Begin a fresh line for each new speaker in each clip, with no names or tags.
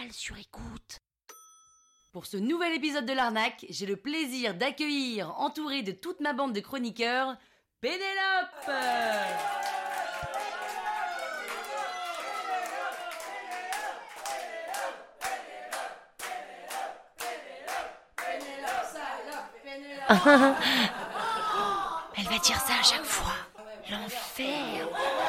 toile sur écoute. Pour ce nouvel épisode de l'arnaque, j'ai le plaisir d'accueillir, entouré de toute ma bande de chroniqueurs, Pénélope. Elle va dire ça à chaque fois. L'enfer.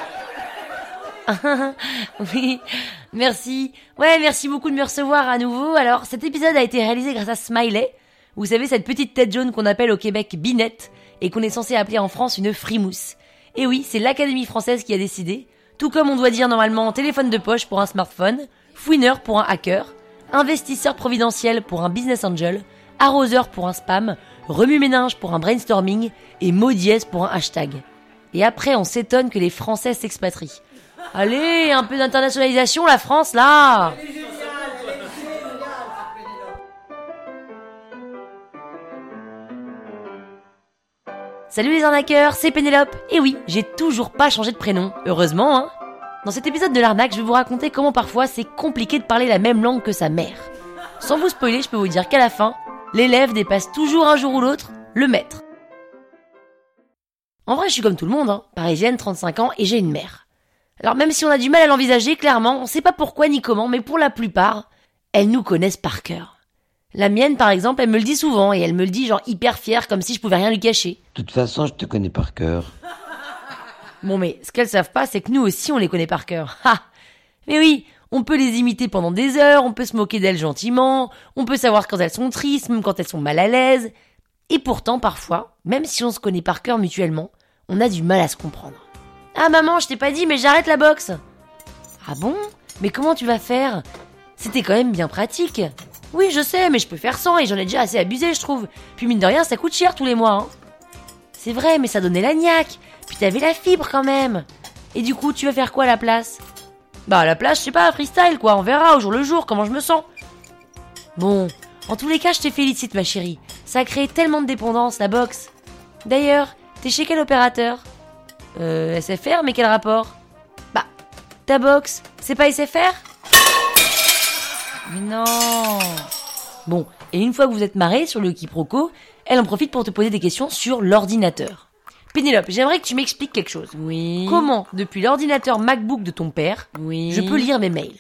Oui, merci. Ouais, merci beaucoup de me recevoir à nouveau. Alors, cet épisode a été réalisé grâce à Smiley. Vous savez, cette petite tête jaune qu'on appelle au Québec binette et qu'on est censé appeler en France une frimousse. Et oui, c'est l'Académie française qui a décidé. Tout comme on doit dire normalement téléphone de poche pour un smartphone, fouineur pour un hacker, investisseur providentiel pour un business angel, arroseur pour un spam, remue-ménage pour un brainstorming et mot dièse pour un hashtag. Et après, on s'étonne que les Français s'expatrient. Allez, un peu d'internationalisation, la France, là! Salut les arnaqueurs, c'est Pénélope. Et oui, j'ai toujours pas changé de prénom, heureusement, hein. Dans cet épisode de l'arnaque, je vais vous raconter comment parfois c'est compliqué de parler la même langue que sa mère. Sans vous spoiler, je peux vous dire qu'à la fin, l'élève dépasse toujours un jour ou l'autre le maître. En vrai, je suis comme tout le monde, hein. Parisienne, 35 ans, et j'ai une mère. Alors même si on a du mal à l'envisager, clairement, on sait pas pourquoi ni comment, mais pour la plupart, elles nous connaissent par cœur. La mienne, par exemple, elle me le dit souvent, et elle me le dit genre hyper fière, comme si je pouvais rien lui cacher.
De toute façon, je te connais par cœur.
Bon, mais ce qu'elles savent pas, c'est que nous aussi, on les connaît par cœur. Ha! Mais oui, on peut les imiter pendant des heures, on peut se moquer d'elles gentiment, on peut savoir quand elles sont tristes, même quand elles sont mal à l'aise. Et pourtant, parfois, même si on se connaît par cœur mutuellement, on a du mal à se comprendre. Ah maman, je t'ai pas dit, mais j'arrête la boxe. Ah bon? Mais comment tu vas faire? C'était quand même bien pratique. Oui, je sais, mais je peux faire sans et j'en ai déjà assez abusé, je trouve. Puis mine de rien, ça coûte cher tous les mois, hein. C'est vrai, mais ça donnait la niaque. Puis t'avais la fibre quand même. Et du coup, tu vas faire quoi à la place? Bah à la place, je sais pas, freestyle quoi, on verra au jour le jour comment je me sens. Bon, en tous les cas, je te félicite ma chérie. Ça a créé tellement de dépendance, la boxe. D'ailleurs, t'es chez quel opérateur? SFR, mais quel rapport? Bah, ta box, c'est pas SFR? Mais non. Bon, et une fois que vous êtes marrés sur le quiproquo, elle en profite pour te poser des questions sur l'ordinateur. Pénélope, j'aimerais que tu m'expliques quelque chose.
Oui.
Comment, depuis l'ordinateur MacBook de ton père,
Oui.
je peux lire mes mails?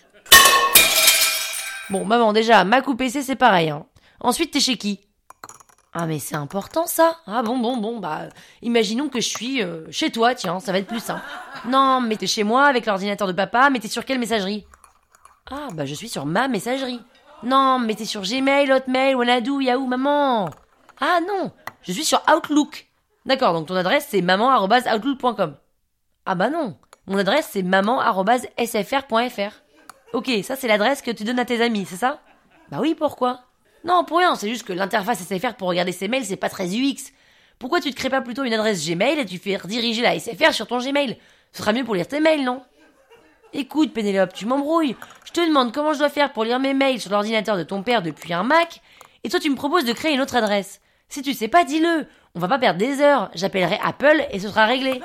Bon, maman, déjà, Mac ou PC, c'est pareil, hein. Ensuite, t'es chez qui? Ah, mais c'est important, ça. Ah bon, bah, imaginons que je suis chez toi, tiens, ça va être plus simple. Non, mais t'es chez moi avec l'ordinateur de papa, mais t'es sur quelle messagerie? Ah, bah, je suis sur ma messagerie. Non, mais t'es sur Gmail, Hotmail, Wanadoo, Yahoo, maman. Ah non, je suis sur Outlook. D'accord, donc ton adresse, c'est maman@outlook.com. Ah bah non, mon adresse, c'est maman@sfr.fr. Ok, ça, c'est l'adresse que tu donnes à tes amis, c'est ça? Bah oui, pourquoi? Non, pour rien, c'est juste que l'interface SFR pour regarder ses mails, c'est pas très UX. Pourquoi tu te crées pas plutôt une adresse Gmail et tu fais rediriger la SFR sur ton Gmail? Ce sera mieux pour lire tes mails, non? Écoute, Pénélope, tu m'embrouilles. Je te demande comment je dois faire pour lire mes mails sur l'ordinateur de ton père depuis un Mac, et toi tu me proposes de créer une autre adresse. Si tu sais pas, dis-le. On va pas perdre des heures. J'appellerai Apple et ce sera réglé.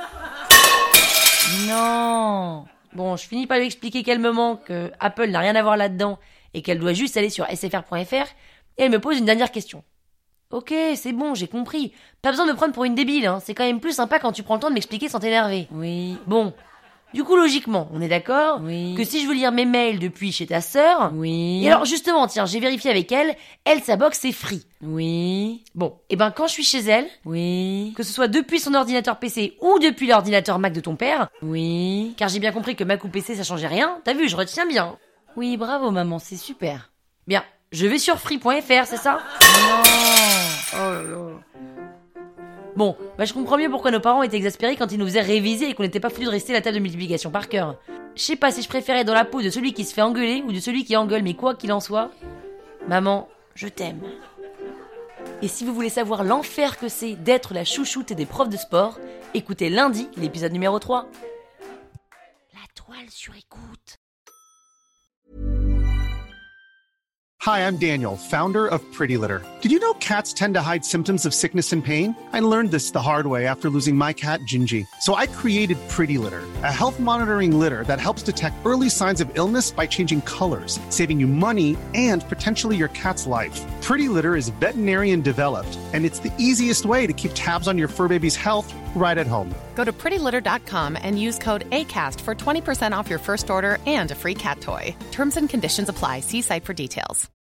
Non. Bon, je finis par lui expliquer qu'elle me manque, que Apple n'a rien à voir là-dedans, et qu'elle doit juste aller sur sfr.fr, et elle me pose une dernière question. Ok, c'est bon, j'ai compris. Pas besoin de me prendre pour une débile, hein. C'est quand même plus sympa quand tu prends le temps de m'expliquer sans t'énerver.
Oui.
Bon. Du coup, logiquement, on est d'accord
Oui.
que si je veux lire mes mails depuis chez ta sœur...
Oui.
Et alors, justement, tiens, j'ai vérifié avec elle, sa box, c'est free.
Oui.
Bon, et ben quand je suis chez elle,
Oui.
que ce soit depuis son ordinateur PC ou depuis l'ordinateur Mac de ton père,
Oui.
car j'ai bien compris que Mac ou PC, ça changeait rien, t'as vu, je retiens bien.
Oui, bravo maman, c'est super.
Bien, je vais sur free.fr, c'est ça?
Non.
Oh là là. Bon, bah je comprends mieux pourquoi nos parents étaient exaspérés quand ils nous faisaient réviser et qu'on n'était pas foutus de rester la table de multiplication par cœur. Je sais pas si je préférais dans la peau de celui qui se fait engueuler ou de celui qui engueule, mais quoi qu'il en soit, maman, je t'aime. Et si vous voulez savoir l'enfer que c'est d'être la chouchoute des profs de sport, écoutez lundi l'épisode numéro 3. La toile sur écoute.
Hi, I'm Daniel, founder of Pretty Litter. Did you know cats tend to hide symptoms of sickness and pain? I learned this the hard way after losing my cat, Gingy. So I created Pretty Litter, a health monitoring litter that helps detect early signs of illness by changing colors, saving you money and potentially your cat's life. Pretty Litter is veterinarian developed, and it's the easiest way to keep tabs on your fur baby's health right at home.
Go to prettylitter.com and use code ACAST for 20% off your first order and a free cat toy. Terms and conditions apply. See site for details.